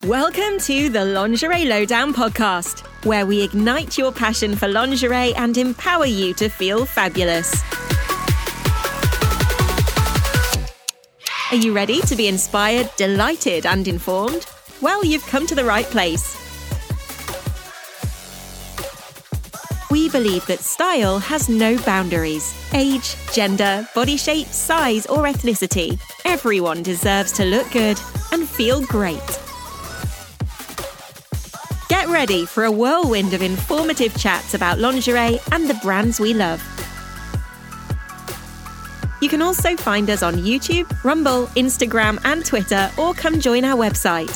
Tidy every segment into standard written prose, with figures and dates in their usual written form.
Welcome to the Lingerie Lowdown podcast, where we ignite your passion for lingerie and empower you to feel fabulous. Are you ready to be inspired, delighted, and informed? Well, you've come to the right place. We believe that style has no boundaries. Age, gender, body shape, size, or ethnicity. Everyone deserves to look good and feel great. Get ready for a whirlwind of informative chats about lingerie and the brands we love. You can also find us on YouTube, Rumble, Instagram, and Twitter, or come join our website.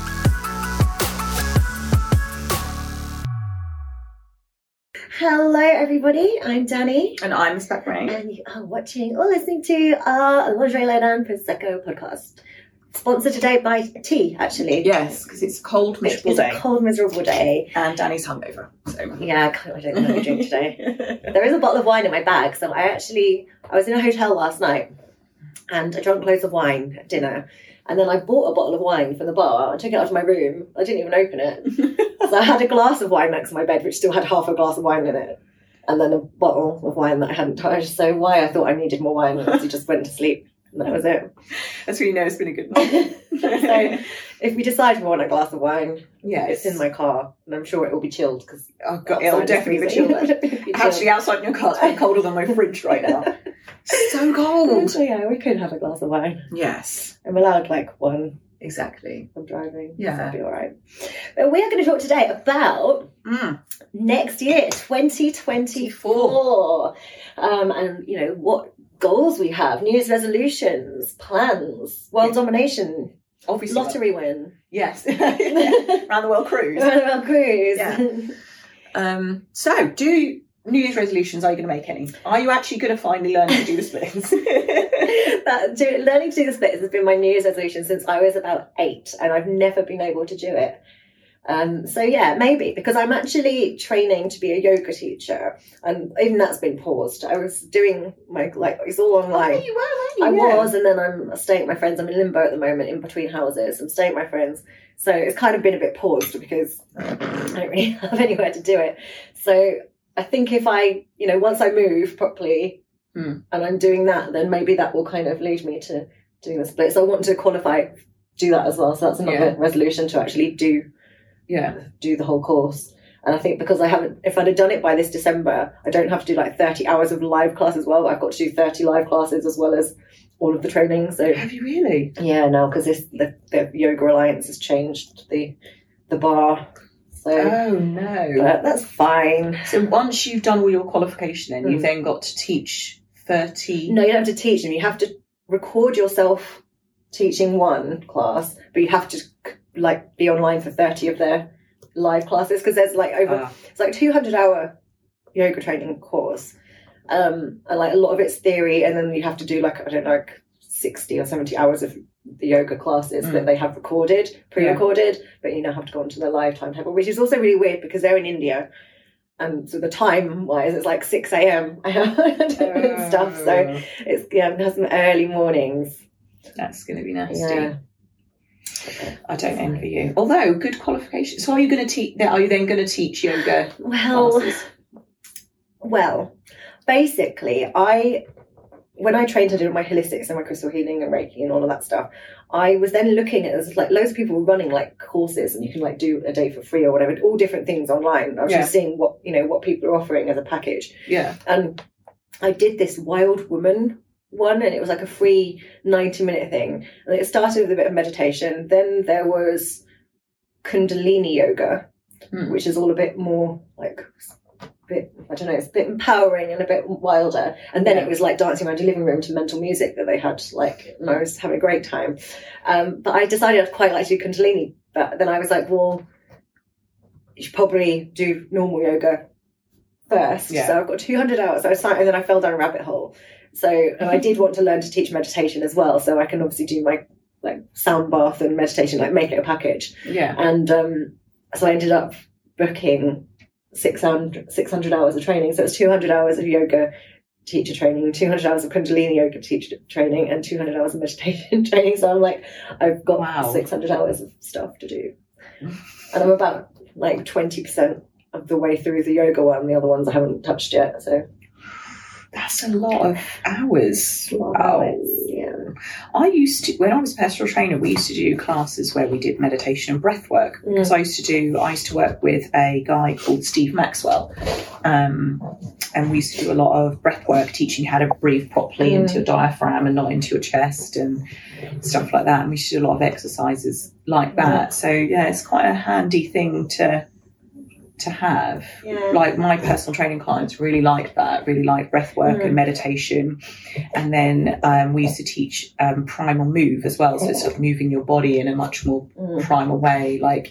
Hello everybody, I'm Danny. And I'm Miss Ray. And you are watching or listening to our Lingerie Lowdown Prosecco podcast. Sponsored today by tea, actually. Yes, because it's a cold, miserable day. It's a cold, miserable day. And Danny's hungover. So. Yeah, I don't know what to drink today. There is a bottle of wine in my bag, so I was in a hotel last night and I drank loads of wine at dinner. And then I bought a bottle of wine from the bar. I took it out of my room. I didn't even open it. So I had a glass of wine next to my bed, which still had half a glass of wine in it. And then a bottle of wine that I hadn't touched. So why I thought I needed more wine was I just went to sleep. And that was it. That's when you know it's been a good night. So if we decide we want a glass of wine, yes, it's in my car. And I'm sure it will be chilled. Because it'll definitely be chilled. Actually, outside in your car, it's been colder than my fridge right now. So cold. So yeah, we could have a glass of wine. Yes. I'm allowed like one. Exactly. I'm driving. Yeah. So that'll be all right. But we are going to talk today about next year, 2024. And, you know, what goals we have, New Year's resolutions, plans, world domination, obviously lottery win. Yes. Round the world cruise. Round the world cruise. Yeah. So, New Year's resolutions, are you going to make any? Are you actually going to finally learn to do the splits? Learning to do the splits has been my New Year's resolution since I was about 8, and I've never been able to do it. So yeah, maybe, because I'm actually training to be a yoga teacher, and even that's been paused. I was doing it's all online. Oh, you were, weren't you? I was, and then I'm staying at my friends. I'm in limbo at the moment, in between houses. I'm staying at my friends, so it's kind of been a bit paused because I don't really have anywhere to do it. So I think if I, once I move properly and I'm doing that, then maybe that will kind of lead me to doing the split. So I want to do that as well. So that's another resolution, to actually do the whole course. And I think because if I'd have done it by this December, I don't have to do like 30 hours of live class as well. I've got to do 30 live classes as well as all of the training. So have you really? Yeah, no, because the Yoga Alliance has changed the bar. So, oh no, but that's fine. So once you've done all your qualification, then you've then got to teach 30. No, you don't have to teach them. You have to record yourself teaching one class, but you have to be online for 30 of their live classes, because there's it's like 200-hour yoga training course, and like a lot of it's theory, and then you have to do 60 or 70 hours of the yoga classes that they have pre-recorded, but you now have to go onto their live timetable, which is also really weird because they're in India, and so the time wise it's like 6 a.m. and stuff, so it has some early mornings. That's going to be nasty. Yeah. I don't envy you. Although, good qualification. So are you going to teach? Are you then going to teach yoga classes? Well, basically, when I trained, I did my holistics and my crystal healing and Reiki and all of that stuff. I was then looking at loads of people were running courses, and you can do a day for free or whatever, all different things online. I was just seeing what people are offering as a package. Yeah. And I did this Wild Woman one, and it was like a free 90-minute thing, and it started with a bit of meditation. Then there was Kundalini yoga, which is all a bit more it's a bit empowering and a bit wilder. And then it was dancing around your living room to mental music that they had, and I was having a great time. But I decided I'd quite like to do Kundalini, but then I was like, well, you should probably do normal yoga first. So I've got 200 hours. So and then I fell down a rabbit hole. So, and I did want to learn to teach meditation as well, so I can obviously do my sound bath and meditation, make it a package. Yeah. And so I ended up booking 600 hours of training. So it's 200 hours of yoga, teacher training, 200 hours of Kundalini yoga teacher training, and 200 hours of meditation training. So I'm like, I've got 600 hours of stuff to do. And I'm about like 20% of the way through the yoga one. The other ones I haven't touched yet. So that's a lot of hours. Yeah. I used to, when I was a personal trainer, we used to do classes where we did meditation and breath work, because I used to work with a guy called Steve Maxwell, and we used to do a lot of breath work, teaching you how to breathe properly into your diaphragm and not into your chest and stuff like that. And we used to do a lot of exercises like that. So yeah, it's quite a handy thing to have. Like my personal training clients really liked breath work and meditation. And then we used to teach primal move as well, so it's sort of moving your body in a much more primal way, like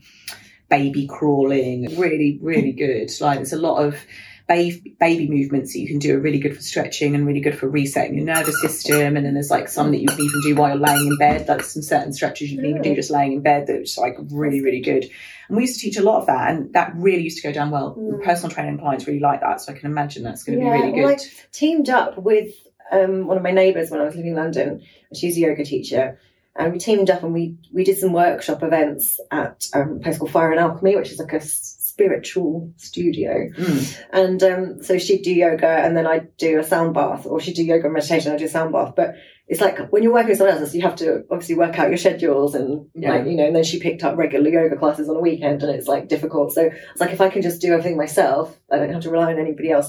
baby crawling. Really, really good. Like there's a lot of baby movements that you can do are really good for stretching and really good for resetting your nervous system. And then there's like some that you can even do while you're laying in bed, like some certain stretches you can even do just laying in bed that's like really, really good. And we used to teach a lot of that, and that really used to go down well. Personal training clients really like that, so I can imagine that's going to be really good. Well, I teamed up with one of my neighbours when I was living in London, and she's a yoga teacher, and we teamed up and we did some workshop events at a place called Fire and Alchemy, which is like a spiritual studio. And so she'd do yoga and then I'd do a sound bath, or she'd do yoga and meditation, I'd do a sound bath. But it's like when you're working with someone else, you have to obviously work out your schedules and like, you know, and then she picked up regular yoga classes on a weekend, and it's like difficult. So it's like, if I can just do everything myself, I don't have to rely on anybody else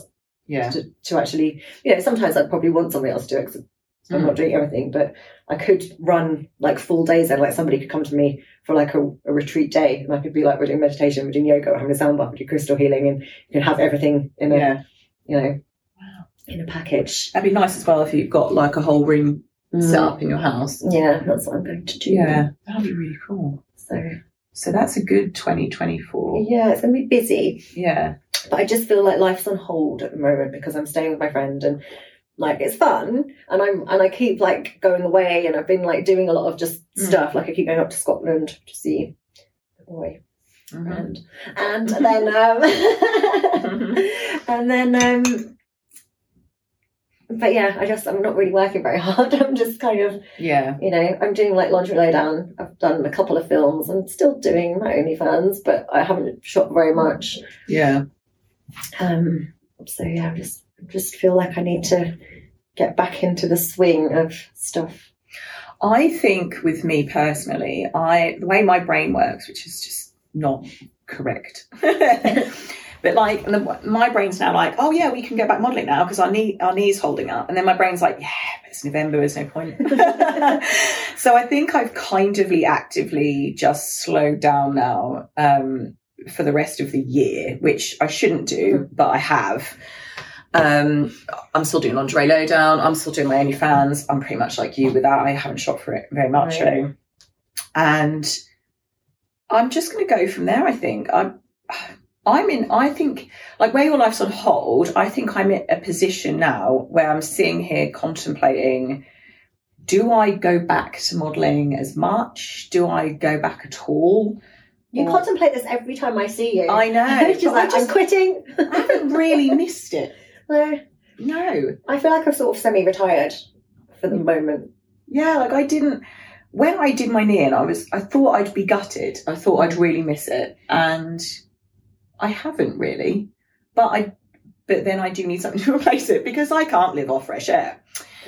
to actually, you know, sometimes I'd probably want somebody else to do it, 'cause I'm not doing everything, but I could run like full days there. Like somebody could come to me for like a retreat day, and I could be like, we're doing meditation, we're doing yoga, we're having a sound bath, we do crystal healing, and you can have everything in a, you know, in a package. That'd be nice as well if you've got like a whole room set up in your house. Yeah, that's what I'm going to do. Yeah, that'd be really cool. So that's a good 2024. Yeah, it's going to be busy. Yeah. But I just feel like life's on hold at the moment because I'm staying with my friend, and like it's fun, and I keep like going away, and I've been like doing a lot of just stuff. Like I keep going up to Scotland to see the boy, and then and then but yeah, I'm not really working very hard. I'm just kind of you know, I'm doing like Laundry Lowdown. I've done a couple of films. I'm still doing my OnlyFans, but I haven't shot very much. So yeah, I just feel like I need to get back into the swing of stuff. I think with me personally, the way my brain works, which is just not correct, but like my brain's now like, oh yeah, we can go back modelling now because our knee's holding up, and then my brain's like, yeah, but it's November, there's no point. So I think I've kind of actively just slowed down now for the rest of the year, which I shouldn't do, but I have. I'm still doing Lingerie Lowdown. I'm still doing my OnlyFans. I'm pretty much like you with that. I haven't shot for it very much. Right. And I'm just going to go from there, I think. I think, like where your life's on hold, I think I'm in a position now where I'm sitting here contemplating, do I go back to modelling as much? Do I go back at all? You contemplate this every time I see you. I know. She's like, I'm quitting. I haven't really missed it. No. I feel like I'm sort of semi-retired for the moment. Yeah, like when I did my knee in, I thought I'd be gutted. I thought I'd really miss it. And I haven't really. But then I do need something to replace it because I can't live off fresh air.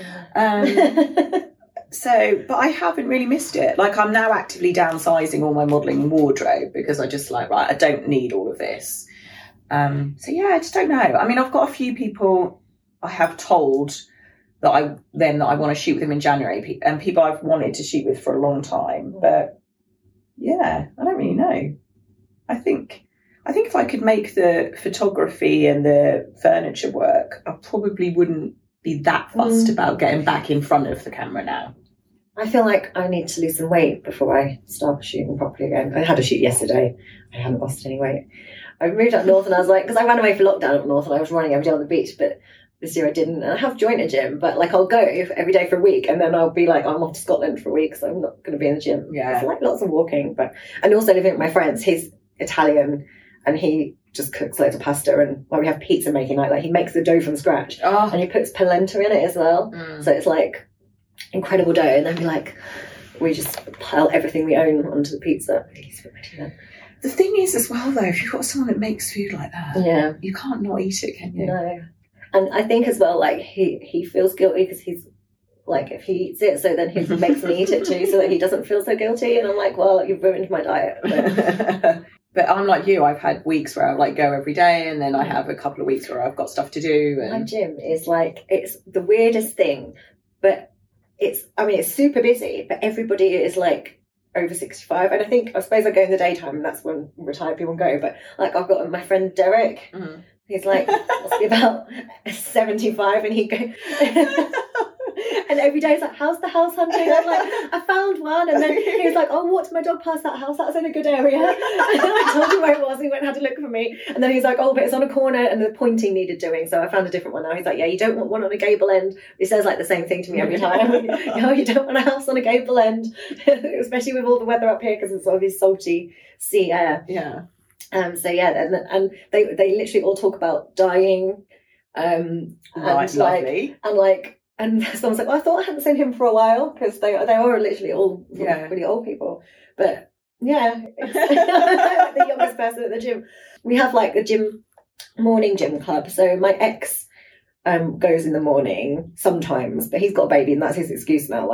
But I haven't really missed it. Like I'm now actively downsizing all my modelling wardrobe because I just like, right, I don't need all of this. So yeah, I just don't know. I mean, I've got a few people I have told that I want to shoot with them in January, and people I've wanted to shoot with for a long time. But yeah, I don't really know. I think if I could make the photography and the furniture work, I probably wouldn't be that fussed about getting back in front of the camera now. I feel like I need to lose some weight before I start shooting properly again. I had a shoot yesterday. I haven't lost any weight. I moved up north, and I was like, because I ran away for lockdown up north, and I was running every day on the beach, but this year I didn't. And I have joined a gym, but like I'll go every day for a week, and then I'll be like, I'm off to Scotland for a week, so I'm not going to be in the gym. Yeah. I like lots of walking, and also living with my friends. He's Italian, and he just cooks loads of pasta, and like we have pizza making night. Like he makes the dough from scratch, and he puts polenta in it as well. So it's like incredible dough, and then we just pile everything we own onto the pizza. The thing is as well though, if you've got someone that makes food like that, you can't not eat it, can you? No. And I think as well, like he feels guilty because he's like, if he eats it, so then he makes me eat it too, so that he doesn't feel so guilty. And I'm like, well, you've ruined my diet. But I'm like you, I've had weeks where I like go every day, and then I have a couple of weeks where I've got stuff to do. And... My gym is like, it's the weirdest thing, but it's super busy, but everybody is like over 65. And I suppose I go in the daytime, and that's when retired people go. But like, I've got my friend Derek, he's like, must be about 75, and he goes... And every day he's like, how's the house hunting? I'm like, I found one. And then he was like, oh, walked my dog past that house. That was in a good area. And I told him where it was. He went and had to look for me. And then he's like, oh, but it's on a corner and the pointing needed doing. So I found a different one now. He's like, yeah, you don't want one on a gable end. He says like the same thing to me every time. No, you don't want a house on a gable end. Especially with all the weather up here because it's all this salty sea air. Yeah. So yeah, and they literally all talk about dying. Right, lovely. And someone's like, well, I thought I hadn't seen him for a while, because they are literally all really old people. But yeah, the youngest person at the gym. We have like a morning gym club. So my ex goes in the morning sometimes, but he's got a baby, and that's his excuse now.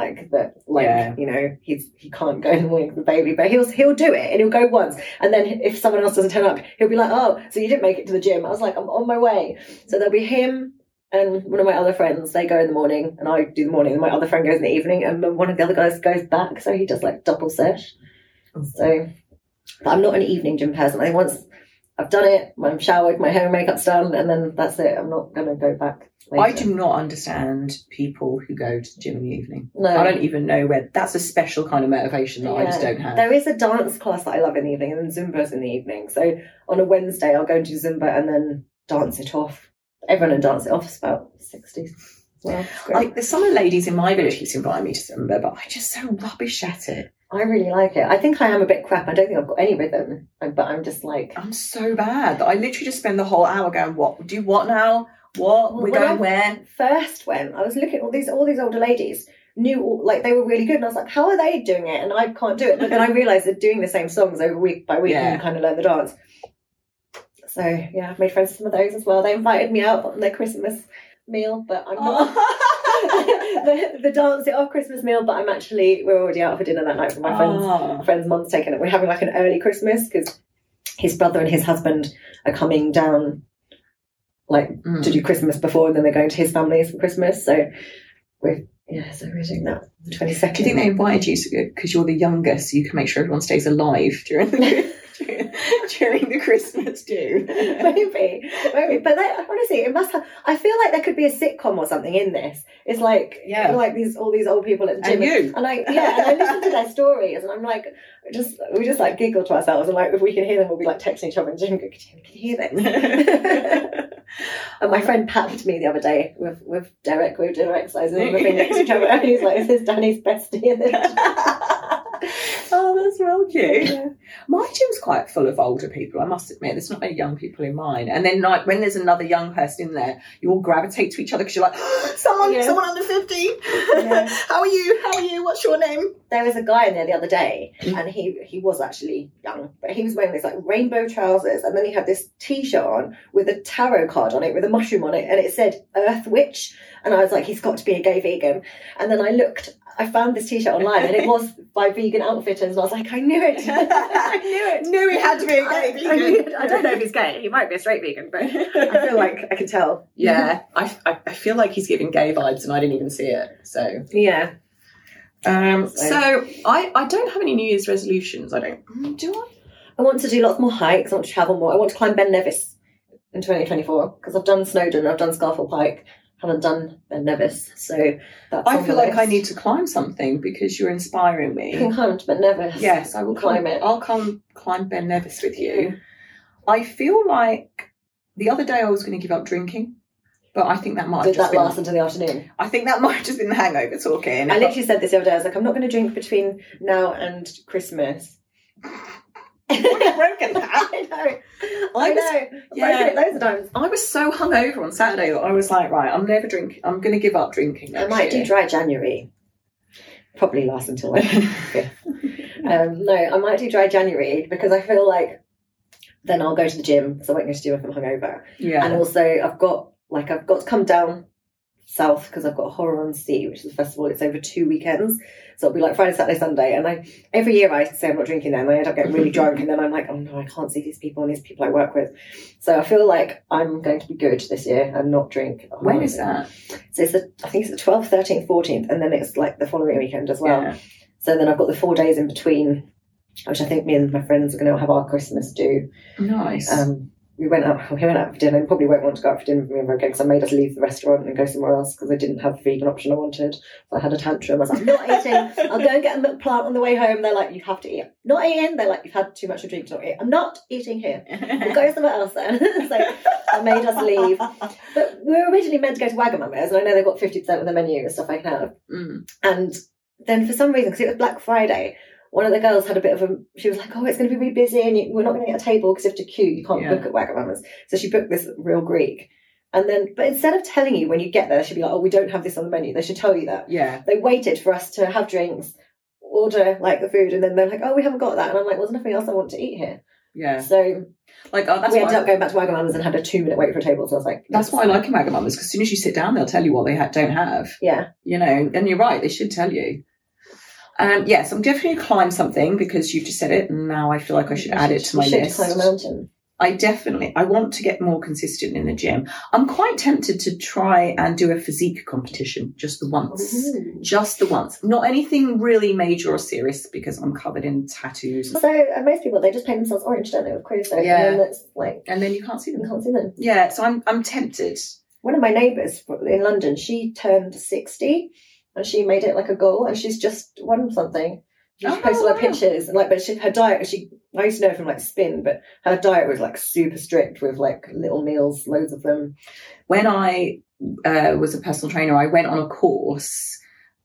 You know, he can't go in the morning with the baby, but he'll do it, and he'll go once, and then if someone else doesn't turn up, he'll be like, oh, so you didn't make it to the gym. I was like, I'm on my way. So there'll be him and one of my other friends. They go in the morning, and I do the morning, and my other friend goes in the evening, and then one of the other guys goes back, so he does like double sesh. So, but I'm not an evening gym person. I think once I've done it, I'm showered, my hair and makeup's done, and then that's it. I'm not going to go back later. I do not understand people who go to the gym in the evening. No. I don't even know where. That's a special kind of motivation that I just don't have. There is a dance class that I love in the evening, and then Zumba's in the evening. So on a Wednesday, I'll go and do Zumba and then dance it off. Everyone in Dance It Off is about 60s. Well, like, there's some of the ladies in my village keeps inviting me to Zumba, but I'm just so rubbish at it. I really like it. I think I am a bit crap. I don't think I've got any rhythm, but I'm just like... I'm so bad that I literally just spend the whole hour going, what? Do what now? What? We're going where? First went, I was looking at all these older ladies, they were really good, and I was like, how are they doing it? And I can't do it. But then I realised they're doing the same songs over week by week, and you kind of learn the dance. So yeah, I've made friends with some of those as well. They invited me out on their Christmas meal, but I'm not. the Dance It Off Christmas meal, but we're already out for dinner that night for my friend's mum's taking it. We're having like an early Christmas because his brother and his husband are coming down to do Christmas before, and then they're going to his family's for Christmas. So we're doing that the 22nd. Do you think they invited you because you're the youngest, so you can make sure everyone stays alive during the Christmas do? maybe. But honestly, it must have. I feel like there could be a sitcom or something in this. It's like all these old people at the gym, and you, and I listen to their stories, and I'm like, we just like giggle to ourselves, and like if we can hear them, we'll be like texting each other in the gym. Can you hear this? And my friend papped me the other day with Derek. We were doing exercises, and we've been next to each other, and he's like, "Is this Danny's bestie?" In Oh, that's real cute. Yeah. My gym's quite full of older people, I must admit. There's not many young people in mine. And then like when there's another young person in there, you all gravitate to each other because you're like, someone under 50. Yeah. How are you? What's your name? There was a guy in there the other day, and he was actually young, but he was wearing this like rainbow trousers, and then he had this t-shirt on with a tarot card on it with a mushroom on it, and it said Earth Witch. And I was like, he's got to be a gay vegan. And then I found this t-shirt online, and it was by Vegan Outfitters, and I was like, I knew it. I knew he had to be a gay vegan. I don't know if he's gay. He might be a straight vegan, but I feel like I can tell. Yeah, I feel like he's giving gay vibes, and I didn't even see it. So yeah. So I don't have any New Year's resolutions. I don't. Do I? I want to do lots more hikes. I want to travel more. I want to climb Ben Nevis in 2024 because I've done Snowdon, I've done Scarfell Pike. Haven't done Ben Nevis, so that's I feel like I need to climb something because you're inspiring me. You can climb to Ben Nevis. Yes, I will climb it. I'll come climb Ben Nevis with you. I feel like the other day I was going to give up drinking, but I think that might have just last until the afternoon. I think that might have just been the hangover talking. I literally said this the other day. I was like, I'm not going to drink between now and Christmas. I've already broken that. I know. I've broken it loads of times. I was so hungover on Saturday that I was like, right, I'm never drinking. I'm going to give up drinking next I might year. do dry January. Probably last until like 5th. No, I might do dry January because I feel like then I'll go to the gym because I won't go to do it if I'm hungover. Yeah. And also I've got to come down south because I've got Horror on Sea, which is a festival. It's over 2 weekends. So it'll be like Friday, Saturday, Sunday. And every year I say I'm not drinking then. And I end up getting really drunk. And then I'm like, oh no, I can't see these people and these people I work with. So I feel like I'm going to be good this year and not drink. When is that? So I think it's the 12th, 13th, 14th. And then it's like the following weekend as well. Yeah. So then I've got the 4 days in between, which I think me and my friends are going to have our Christmas do. Nice. We went out for dinner and probably won't want to go out for dinner with me ever again because I made us leave the restaurant and go somewhere else because I didn't have the vegan option I wanted. So I had a tantrum. I was like, I'm not eating. I'll go and get a milk plant on the way home. They're like, you have to eat. Not eating. They're like, you've had too much to drink to not eat. I'm not eating here. We'll go somewhere else then. So I made us leave. But we were originally meant to go to Wagamama's and I know they've got 50% of the menu and stuff I can have. And then for some reason, because it was Black Friday, one of the girls had she was like, oh, it's going to be really busy and we're not going to get a table because you have to queue. You can't book at Wagamama's. So she booked this Real Greek. And then, but instead of telling you when you get there, they should be like, oh, we don't have this on the menu. They should tell you that. Yeah. They waited for us to have drinks, order like the food, and then they're like, oh, we haven't got that. And I'm like, well, there's nothing else I want to eat here. Yeah. So we ended up going back to Wagamama's and had a 2-minute wait for a table. So I was like, that's why I like Wagamama's because as soon as you sit down, they'll tell you what they don't have. Yeah. You know, and you're right, they should tell you. Yes, I'm definitely going to climb something because you've just said it, and now I feel like I should add it to my list. Climb a mountain. I want to get more consistent in the gym. I'm quite tempted to try and do a physique competition just the once. Ooh. Just the once. Not anything really major or serious because I'm covered in tattoos. So most people, they just paint themselves orange, don't they, with creosote? Yeah. And then it's like... And then you can't see them. You can't see them. Yeah, so I'm tempted. One of my neighbours in London, she turned 60 and she made it like a goal and she's just won something. She posted her pictures and but her diet, I used to know her from like spin, but her diet was like super strict with like little meals, loads of them. When I was a personal trainer, I went on a course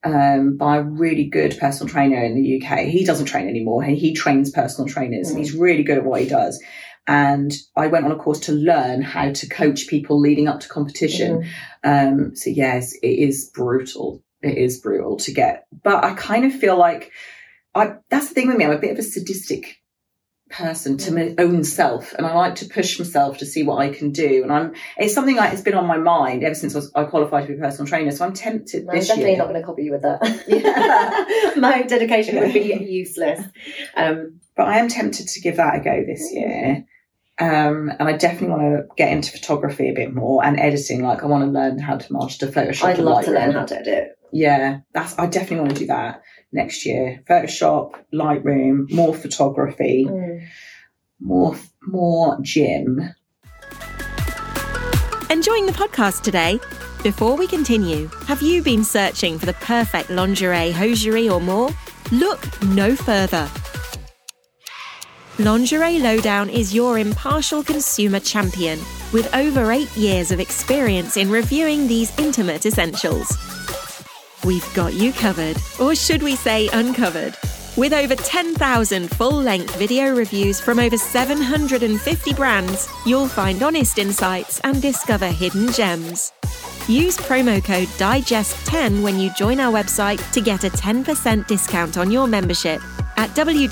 by a really good personal trainer in the UK. He doesn't train anymore. He trains personal trainers and he's really good at what he does. And I went on a course to learn how to coach people leading up to competition. So yes, it is brutal. It is brutal to get. But I kind of feel like that's the thing with me. I'm a bit of a sadistic person to my own self, and I like to push myself to see what I can do. And it's something that has been on my mind ever since I qualified to be a personal trainer. So I'm tempted this year. I'm definitely not going to copy you with that. My dedication would be useless. But I am tempted to give that a go this year. And I definitely want to get into photography a bit more and editing. Like I want to learn how to master Photoshop. I'd love to learn how to edit. Yeah, I definitely want to do that next year. Photoshop, Lightroom, more photography, more gym. Enjoying the podcast today? Before we continue, have you been searching for the perfect lingerie, hosiery or more? Look no further. Lingerie Lowdown is your impartial consumer champion with over 8 years of experience in reviewing these intimate essentials. We've got you covered, or should we say uncovered. With over 10,000 full-length video reviews from over 750 brands, you'll find honest insights and discover hidden gems. Use promo code DIGEST10 when you join our website to get a 10% discount on your membership at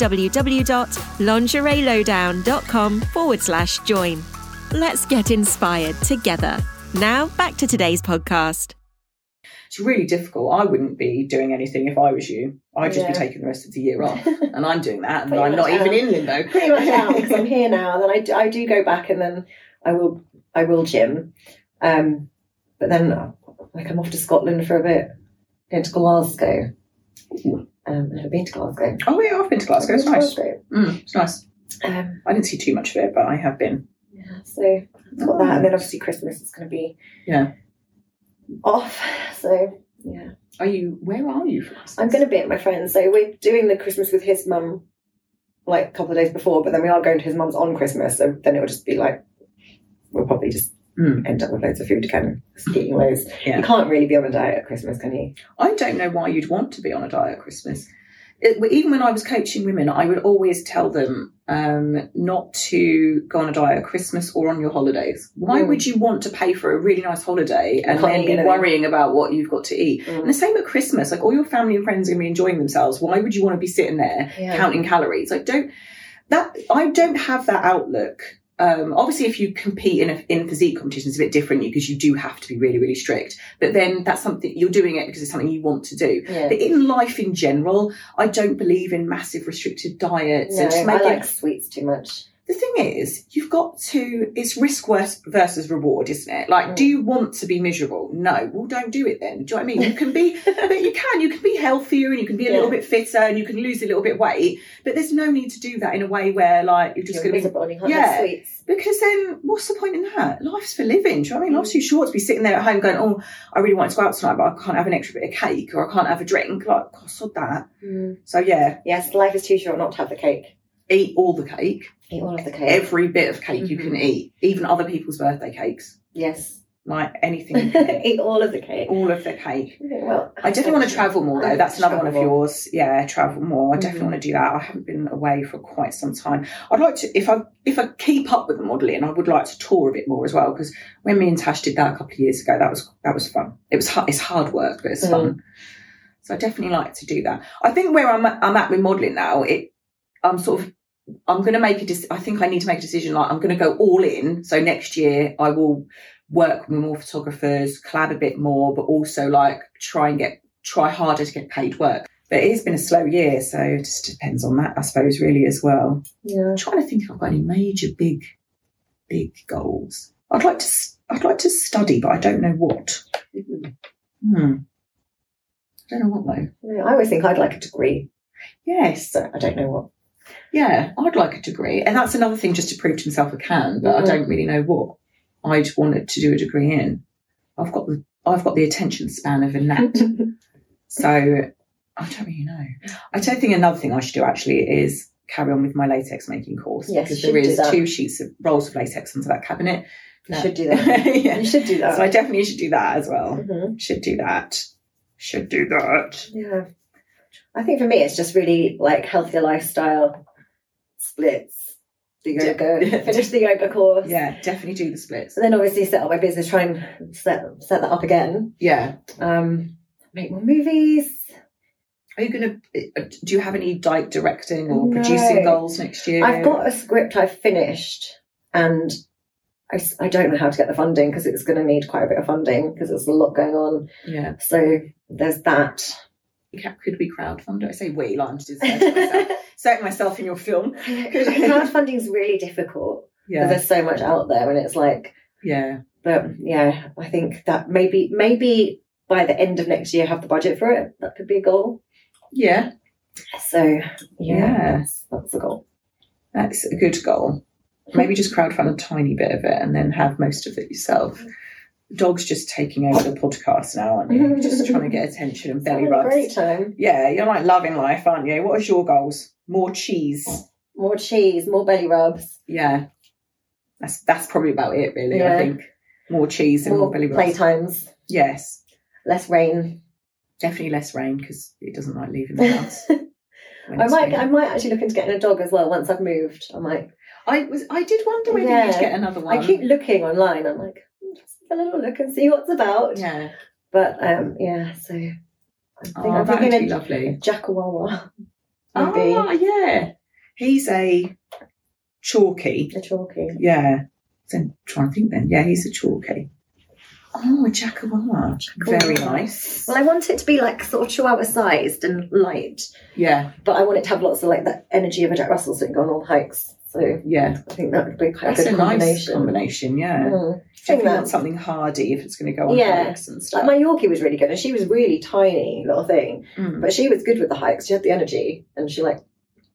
www.lingeриelowdown.com/join. Let's get inspired together. Now, back to today's podcast. It's really difficult. I wouldn't be doing anything if I was you. I'd just be taking the rest of the year off. And I'm doing that, and I'm not even in limbo. Pretty much out, because I'm here now. Then I do go back, and then I will gym. But then I'm off to Scotland for a bit, going to Glasgow. I've never been to Glasgow. Oh yeah, I've been to Glasgow. It's nice. It's nice. I didn't see too much of it, but I have been. Yeah, so I've got that, and then obviously Christmas is going to be off. So yeah. Where are you for Christmas? I'm going to be at my friend's. So we're doing the Christmas with his mum like a couple of days before, but then we are going to his mum's on Christmas. So then it'll just be like we'll probably just end up with loads of food again, just eating loads. You can't really be on a diet at Christmas, can you? I don't know why you'd want to be on a diet at Christmas. even when I was coaching women, I would always tell them not to go on a diet at Christmas or on your holidays. Why would you want to pay for a really nice holiday and then be worrying about what you've got to eat? And the same at Christmas, like all your family and friends are going to be enjoying themselves. Why would you want to be sitting there counting calories? Like I don't have that outlook. Obviously, if you compete in physique competitions, it's a bit different because you do have to be really, really strict. But then that's something you're doing it because it's something you want to do. Yeah. But in life in general, I don't believe in massive restricted diets. No, and just I like sweets too much. The thing is, you've got to, it's risk versus reward, isn't it? Like, do you want to be miserable? No. Well, don't do it then. Do you know what I mean? You can be, but you can be healthier and you can be a little bit fitter and you can lose a little bit of weight. But there's no need to do that in a way where, like, you're just going to be, sweets. Because then what's the point in that? Life's for living. Do you know what I mean? Life's too short to be sitting there at home going, oh, I really want to go out tonight, but I can't have an extra bit of cake or I can't have a drink. Like, God, sod that. So, yeah. Yes, life is too short not to have the cake. Eat all the cake. Eat all of the cake. Every bit of cake you can eat. Even other people's birthday cakes. Yes. Like anything you can eat. Eat all of the cake. All of the cake. Well, I definitely want to travel more though. That's another one of yours. Yeah, travel more. I definitely want to do that. I haven't been away for quite some time. I'd like to, if I keep up with the modelling, I would like to tour a bit more as well, because when me and Tash did that a couple of years ago, that was fun. It's hard work, but it's fun. So I definitely like to do that. I think where I'm at with modelling now, I'm going to I think I need to make a decision. Like, I'm going to go all in. So next year I will work with more photographers, collab a bit more, but also like try harder to get paid work. But it has been a slow year, so it just depends on that, I suppose, really, as well. Yeah. I'm trying to think if I've got any major big goals. I'd like to study, but I don't know what. I don't know what though. Yeah, I always think I'd like a degree. Yes. So I don't know what. Yeah, I'd like a degree. And that's another thing just to prove to myself I can, but I don't really know what I'd wanted to do a degree in. I've got the attention span of a gnat. So I don't really know. I don't think another thing I should do actually is carry on with my latex making course. Yes, because there is 2 sheets of rolls of latex onto that cabinet. You should do that. Yeah. You should do that. So I definitely should do that as well. Should do that. Yeah. I think for me, it's just really like healthier lifestyle, splits, the yoga, finish the yoga course. Yeah, definitely do the splits. And then obviously set up my business, try and set that up again. Yeah. Make more movies. Are you going to, do you have any like directing or producing goals next year? I've got a script I've finished and I don't know how to get the funding because it's going to need quite a bit of funding because there's a lot going on. Yeah. So there's that. Could we crowdfund? I say we, like I'm just inserting myself in your film. Crowdfunding is really difficult. Yeah. Because there's so much out there and it's like... Yeah. But yeah, I think that maybe by the end of next year have the budget for it. That could be a goal. Yeah. So, yeah. That's a goal. That's a good goal. Maybe just crowdfund a tiny bit of it and then have most of it yourself. Dog's just taking over the podcast now, aren't you? Just trying to get attention and belly rubs. Great time. Yeah, you're like loving life, aren't you? What are your goals? More cheese. More belly rubs. Yeah. That's probably about it, really, I think. More cheese and more belly rubs. Playtimes. Yes. Less rain. Definitely less rain because it doesn't like leaving the house. I might actually look into getting a dog as well once I've moved. I did wonder whether you'd get another one. I keep looking online. I'm like, just have a little look and see what's about. Yeah. But so I'm thinking lovely. Jackawawa. Oh yeah. He's a Chalky. A Chalky. Yeah. So I'm trying to think then. Yeah, he's a Chalky. Oh, a Jackawawa. Very nice. Well, I want it to be like sort of Chihuahua sized and light. Yeah. But I want it to have lots of like that energy of a Jack Russell so it can go on all hikes. So yeah, I think that would be quite a good combination. Nice combination, yeah. Definitely want something hardy if it's going to go on hikes and stuff. Like my Yorkie was really good, and she was really tiny little thing, but she was good with the hikes. She had the energy, and she but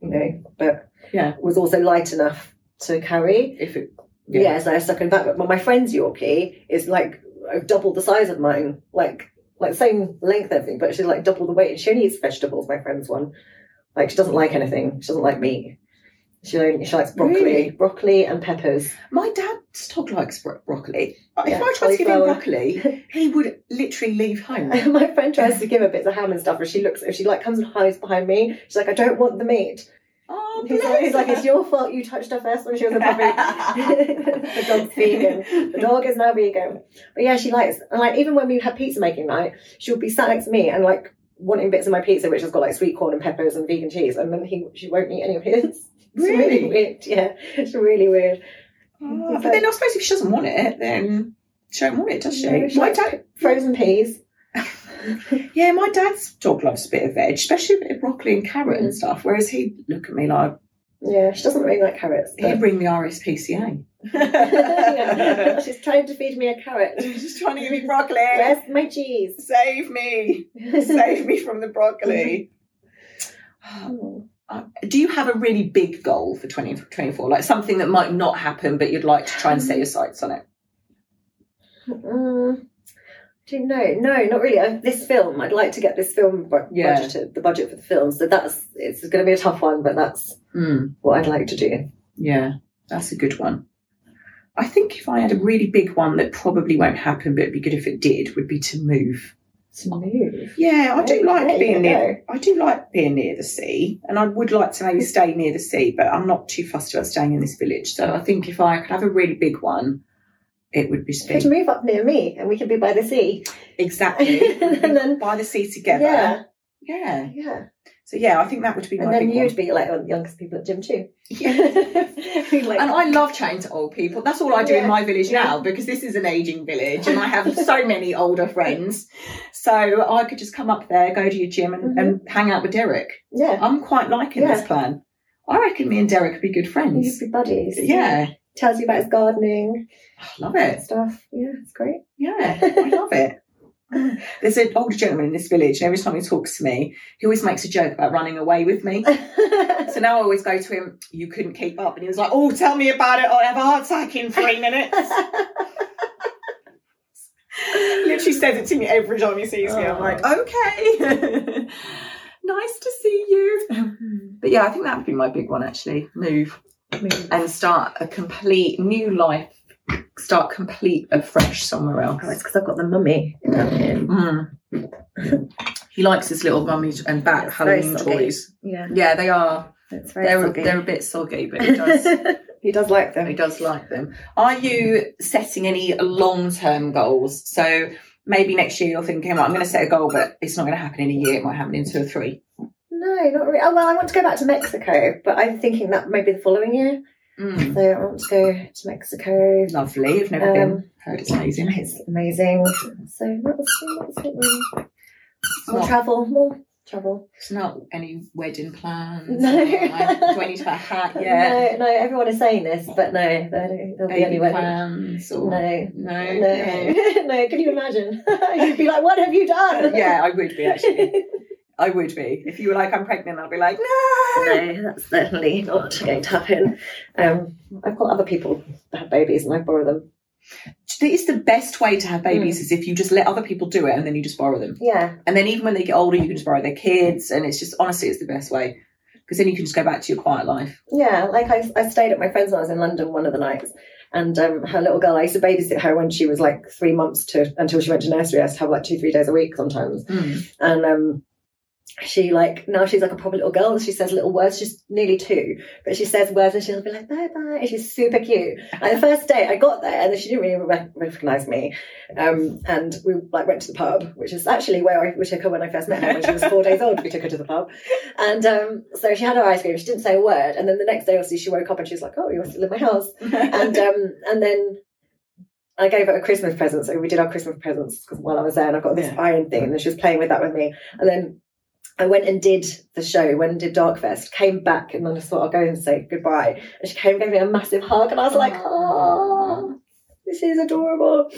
was also light enough to carry. So I was stuck in that. But my friend's Yorkie is like double the size of mine, like same length and everything, but she's like double the weight. She only eats vegetables. My friend's one, like she doesn't like anything. She doesn't like meat. She likes broccoli. Really? Broccoli and peppers. My dad's dog likes broccoli. Yeah, If I tried to give him cauliflower. broccoli, he would literally leave home. My friend tries to give her bits of ham and stuff, and if she like comes and hides behind me, she's like, I don't want the meat. Oh, He's like, it's your fault you touched her first when she was a puppy. The dog's vegan. The dog is now vegan. But yeah, she likes, and like even when we had pizza making night, she'll be sat next to me and like wanting bits of my pizza, which has got like sweet corn and peppers and vegan cheese, and then she won't eat any of his. It's really weird. Yeah, it's really weird. Oh, but then I suppose if she doesn't want it, then she don't want it, does she? No, she My likes dad, frozen peas. yeah, my dad's dog loves a bit of veg, especially a bit of broccoli and carrot and stuff. Whereas he'd look at me like, Yeah, she doesn't really like carrots. he'd bring the RSPCA. Yeah. She's trying to feed me a carrot. She's trying to give me broccoli. Where's my cheese? Save me. Save me from the broccoli. Oh. Do you have a really big goal for 2024? Like something that might not happen, but you'd like to try and set your sights on it? Do you know? No, not really. This film, I'd like to get this film budgeted, the budget for the film. So it's going to be a tough one, but that's what I'd like to do. Yeah, that's a good one. I think if I had a really big one that probably won't happen, but it'd be good if it did, would be to move. To move? Yeah, I do like being near. Go. I do like being near the sea, and I would like to maybe stay near the sea, but I'm not too fussed about staying in this village. So I think if I could have a really big one, it would be You could speed. move up near me and we could be by the sea. Exactly. And then- by the sea together. Yeah. Yeah. So yeah, I think that would be my And then big you'd one. be like one of the youngest people at gym too. Yeah. Like, And I love chatting to old people. That's all I do in my village now, because this is an ageing village and I have so many older friends. So I could just come up there, go to your gym and hang out with Derek. yeah. I'm quite liking this plan. I reckon me and Derek could be good You'd friends. be buddies. Yeah. Tells you about his gardening I love it. stuff. Yeah, it's great. Yeah, I love it. There's an older gentleman in this village, and every time he talks to me, he always makes a joke about running away with me. So now I always go to him, you couldn't keep up. And he was like, oh, tell me about it. I'll have a heart attack in 3 minutes. Literally says it to me every time he sees me. I'm like, okay. Nice to see you. But yeah, I think that would be my big one, actually. Move. And start a complete new life. Start complete afresh somewhere else. Oh, it's because I've got the mummy down here. He likes his little mummy and bat It's very Halloween soggy. toys. Yeah, Yeah, they are. it's very soggy. They're a bit soggy, but he does. He does like them. He does like them. Are you setting any long-term goals? So maybe next year you're thinking, well, I'm going to set a goal, but it's not going to happen in a year. It might happen in 2 or 3. No, not really. Oh, well, I want to go back to Mexico, but I'm thinking that maybe the following year. So I want to go to Mexico. Lovely. I've never been. Heard it's amazing. It's amazing. So that's it really. More not- travel, more travel. It's not any wedding plans. No. Do I need to have a hat yet? No, everyone is saying this, but no, there'll be Baby any wedding. plans? Or... No. No. No, can you imagine? You'd be like, what have you done? Yeah, I would be actually. I would be. If you were like, I'm pregnant, I'd be like, no. No, that's definitely not going to happen. I've got other people that have babies and I borrow them. It's the best way to have babies is if you just let other people do it and then you just borrow them. Yeah. And then even when they get older, you can just borrow their kids. And it's just, honestly, it's the best way. Because then you can just go back to your quiet life. Yeah, like I stayed at my friend's when I was in London one of the nights. And her little girl, I used to babysit her when she was like 3 months until she went to nursery. I used to have like 2-3 days a week sometimes. And she now she's like a proper little girl. She says little words. She's nearly 2, but she says words and she'll be like bye bye. And she's super cute. Like the first day I got there, and then she didn't really recognise me. And we like went to the pub, which is actually where we took her when I first met her when she was 4 days old. We took her to the pub, and so she had her ice cream. She didn't say a word, and then the next day obviously she woke up and she was like, "Oh, you're still in my house," and then. I gave her a Christmas present, so we did our Christmas presents while I was there, and I've got this iron thing, and then she was playing with that with me, and then I went and did the show, went and did Darkfest, came back, and then I just thought I'll go and say goodbye, and she came and gave me a massive hug, and I was like, oh, this is adorable.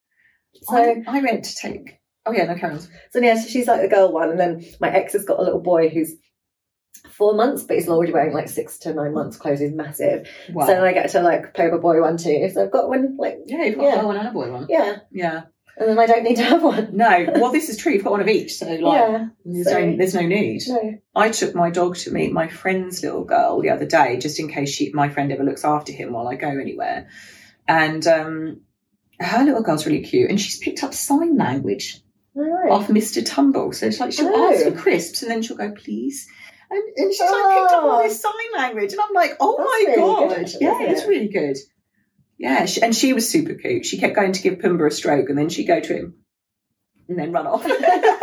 So I went to take... Oh, yeah, no, carry on. So yeah, so she's like the girl one, and then my ex has got a little boy who's 4 months, but he's already wearing like 6 to 9 months clothes. He's massive. So I get to like play with a boy one too. So I've got one like Yeah, you've got a girl one and a boy one. yeah. Yeah. And then I don't need to have one. No, well, this is true. You've got one of each, so there's no need. No. I took my dog to meet my friend's little girl the other day, just in case my friend ever looks after him while I go anywhere. And her little girl's really cute, and she's picked up sign language off Mr. Tumble. So it's like she'll ask for crisps, and then she'll go, please. And she's like picked up all this sign language, and I'm like, oh my god, good, it's really good. Yeah, and she was super cute. She kept going to give Pumbaa a stroke, and then she'd go to him and then run off. And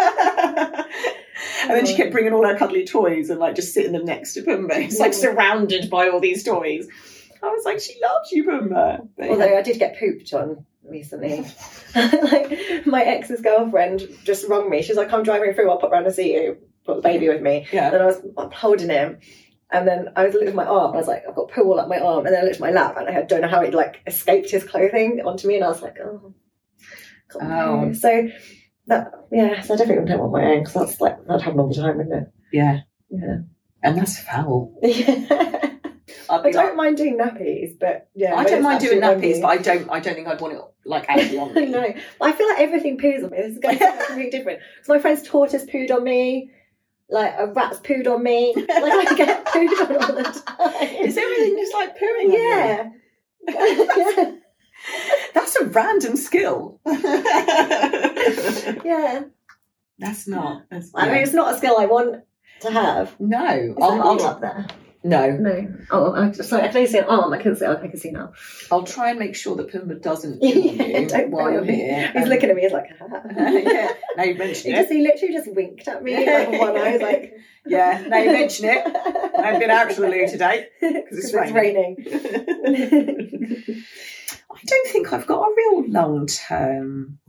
then she kept bringing all her cuddly toys and like just sitting them next to Pumbaa. It's like surrounded by all these toys. I was like, she loves you, Pumbaa. Although I did get pooped on recently. Like my ex's girlfriend just rung me. She's like, I'm driving through, I'll pop round and see you. Got the baby with me. Yeah. And I was holding him. And then I was looking at my arm, and I was like, I've got poo all up my arm. And then I looked at my lap, and I don't know how it like escaped his clothing onto me. And I was like, oh. So that, so I definitely don't want my own, because that's like, that happened all the time, isn't it? Yeah. Yeah. And that's foul. Yeah. I don't mind doing nappies, but I don't mind doing nappies, but I don't think I'd want it like actually on me. No. I feel like everything poos on me. This is going to sound completely different. So my friend's tortoise pooed on me. Like a rat's pooed on me. Like I get pooed on all the time. Is everything just like pooing on you? Yeah. That's a random skill. Yeah. That's not. I mean, it's not a skill I want to have. No. I'll up there. No. Oh, sorry. I can only see an arm. I can see now. I'll try and make sure that Pumbaa doesn't kill you while you're here. He's looking at me. He's like, yeah. Now you mention it. He literally just winked at me like one eye. Like, yeah. Now you mention it. I've been out to the loo today because it's raining. I don't think I've got a real long term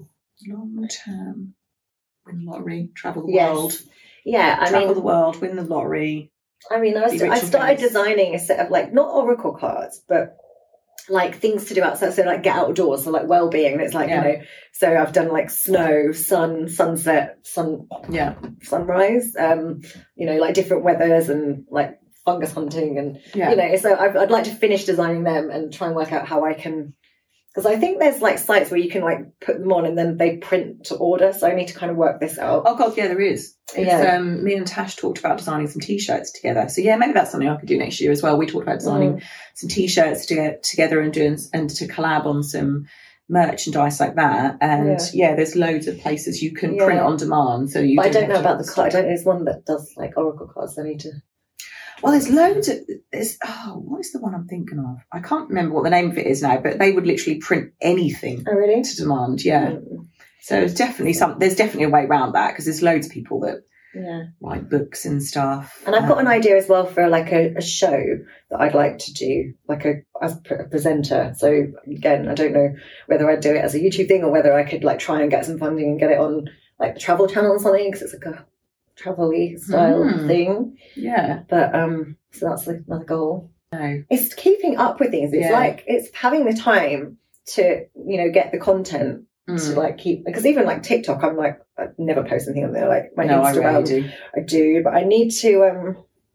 win lottery, travel the world. Yeah, travel the world, win the lottery. I mean, I started designing a set of like not oracle cards, but like things to do outside. So like get outdoors, so like well-being. And it's like, you know, so I've done like snow, sun, sunset, sunrise, you know, like different weathers and like fungus hunting and, you know, so I'd like to finish designing them and try and work out how I can, because I think there's like sites where you can like put them on and then they print to order. So I need to kind of work this out. Oh God, yeah, there is. Me and Tash talked about designing some T-shirts together. So yeah, maybe that's something I could do next year as well. We talked about designing some T-shirts to get together and to collab on some merchandise like that. And there's loads of places you can print on demand. So I don't know about the card. There's one that does like oracle cards. I need to. Well, there's loads of. What is the one I'm thinking of? I can't remember what the name of it is now, but they would literally print anything to demand. Yeah. So there's definitely a way around that, because there's loads of people that write books and stuff. And I've got an idea as well for like a show that I'd like to do, like as a presenter. So again, I don't know whether I'd do it as a YouTube thing or whether I could like try and get some funding and get it on like the Travel Channel or something, because it's like a travel-y style thing. Yeah. But so that's another goal. No. It's keeping up with things. It's like it's having the time to, you know, get the content to like keep, because even like TikTok, I'm like, I never post anything on there. Like my Instagram, I do, but I need to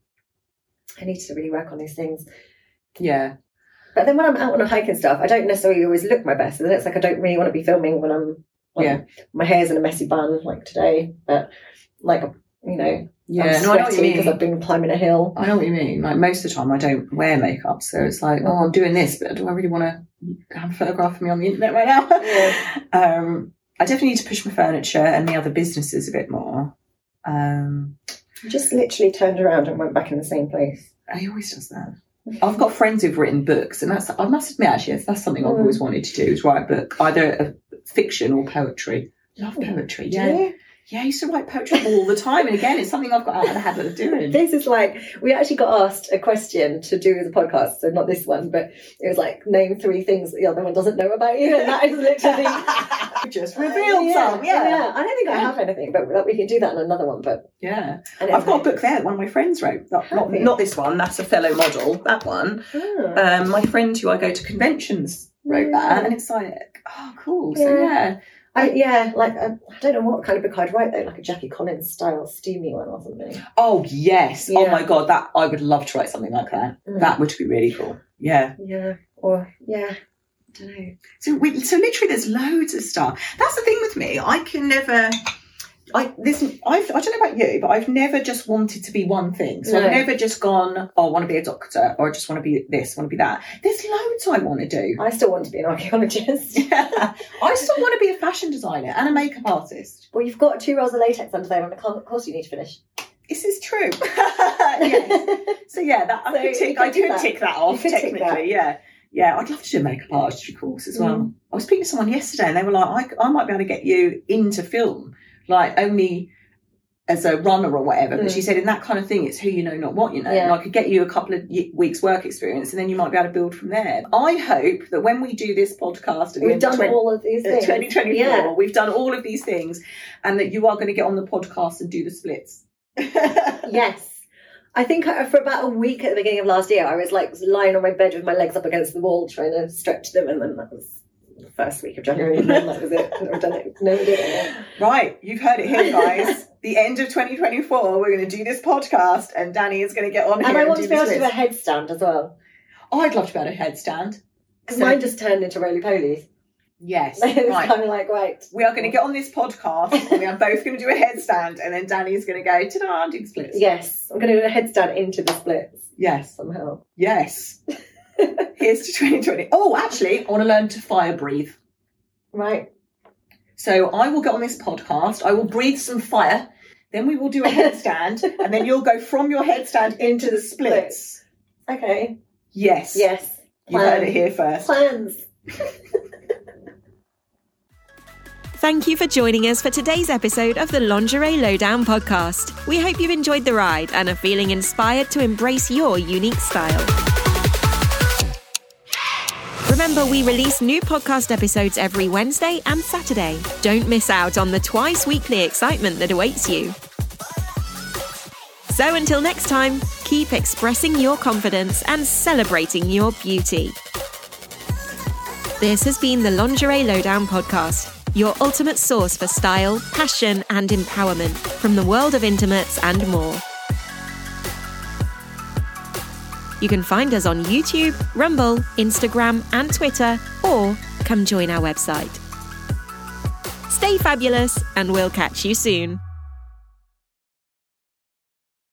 really work on these things. Yeah. But then when I'm out on a hike and stuff, I don't necessarily always look my best. And it's like I don't really want to be filming when I'm my hair's in a messy bun like today, but like, you know, I know what you mean, because I've been climbing a hill. I know what you mean. Like most of the time I don't wear makeup, so it's like, I'm doing this, but do I really want to have a photograph of me on the internet right now? I definitely need to push my furniture and the other businesses a bit more. I just literally turned around and went back in the same place. He always does that. I've got friends who've written books, and I must admit, actually, that's something I've always wanted to do, is write a book, either a fiction or poetry. Love poetry, Yeah, I used to write poetry all the time. And again, it's something I've got out of the habit of doing. This is like, we actually got asked a question to do with the podcast. So not this one, but it was like, name 3 things that the other one doesn't know about you. And that is literally... just revealed some. Yeah. I don't think I have anything, but we can do that in another one. But yeah. I've got a book there that one of my friends wrote. Not this one. That's a fellow model. That one. Oh. My friend who I go to conventions wrote that. And it's like, oh, cool. So yeah. I don't know what kind of book I'd write though, like a Jackie Collins style steamy one or something. Oh yes, oh my God, that I would love to write something like that. That would be really cool. Yeah. Yeah, or I don't know. So literally, there's loads of stuff. That's the thing with me. I can never. I don't know about you, but I've never just wanted to be one thing. So No. I've never just gone, oh, I want to be a doctor, or I just want to be this, want to be that. There's loads I want to do. I still want to be an archaeologist. Yeah. I still want to be a fashion designer and a makeup artist. Well, you've got 2 rolls of latex under there, and of course you need to finish. This is true. Yes. So yeah, that I could tick that off technically. Yeah. Yeah, I'd love to do a makeup artistry course as well. I was speaking to someone yesterday, and they were like, I might be able to get you into film, like only as a runner or whatever. But she said, in that kind of thing, it's who you know, not what you know. Yeah. And I could get you a couple of weeks work experience, and then you might be able to build from there. I hope that when we do this podcast, We've done all of these things. 2024, we've done all of these things, and that you are going to get on the podcast and do the splits. Yes. I think for about a week at the beginning of last year, I was like lying on my bed with my legs up against the wall trying to stretch them, and then that was the first week of January, and then that was it. I've done it. Never did it. Right, you've heard it here, guys. The end of 2024, we're going to do this podcast, and Danny is going to get on here And I want to be able to do a this. headstand as well. Oh, I'd love to be able to headstand. Because mine just turned into roly-polies. Yes, It's right. kind of like, right. We are going to get on this podcast, and we are both going to do a headstand, and then Danny's going to go, ta-da, and do the splits. Yes, I'm going to do a headstand into the splits Yes. somehow. Yes. Here's to 2020. Oh, actually, I want to learn to fire breathe. Right. So I will get on this podcast, I will breathe some fire, then we will do a headstand, and then you'll go from your headstand into the splits. Okay. Yes. Yes. You heard it here first. Plans. Thank you for joining us for today's episode of the Lingerie Lowdown podcast. We hope you've enjoyed the ride and are feeling inspired to embrace your unique style. Remember, we release new podcast episodes every Wednesday and Saturday. Don't miss out on the twice-weekly excitement that awaits you. So until next time, keep expressing your confidence and celebrating your beauty. This has been the Lingerie Lowdown podcast, your ultimate source for style, passion, and empowerment from the world of intimates and more. You can find us on YouTube, Rumble, Instagram, and Twitter, or come join our website. Stay fabulous, and we'll catch you soon.